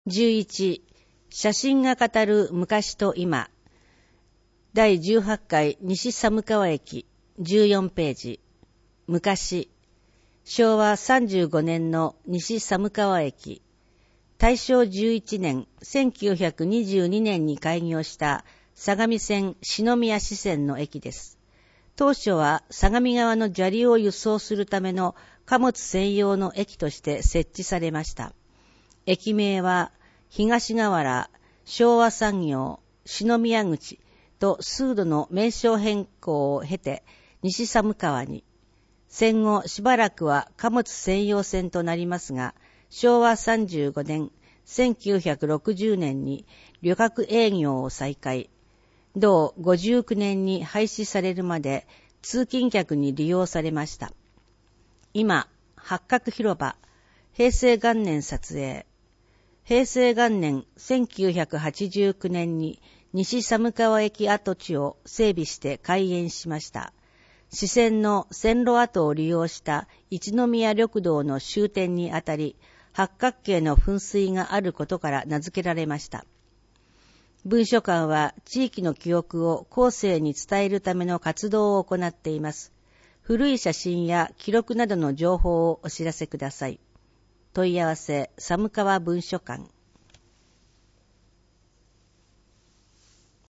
11、写真が語る昔と今。第18回西寒川駅14ページ。昔。昭和35年の西寒川駅。大正11年1922年に開業した相模線篠宮支線の駅です。当初は相模川の砂利を輸送するための貨物専用の駅として設置されました。駅名は東河原、昭和産業、篠宮口と数度の名称変更を経て西寒川に。戦後しばらくは貨物専用線となりますが、昭和35年、1960年に旅客営業を再開。同59年に廃止されるまで通勤客に利用されました。今、八角広場、平成元年撮影。平成元年1989年に西寒川駅跡地を整備して開園しました。支線の線路跡を利用した一宮緑道の終点にあたり、八角形の噴水があることから名付けられました。文書館は地域の記憶を後世に伝えるための活動を行っています。古い写真や記録などの情報をお知らせください。問い合わせ、寒川文書館。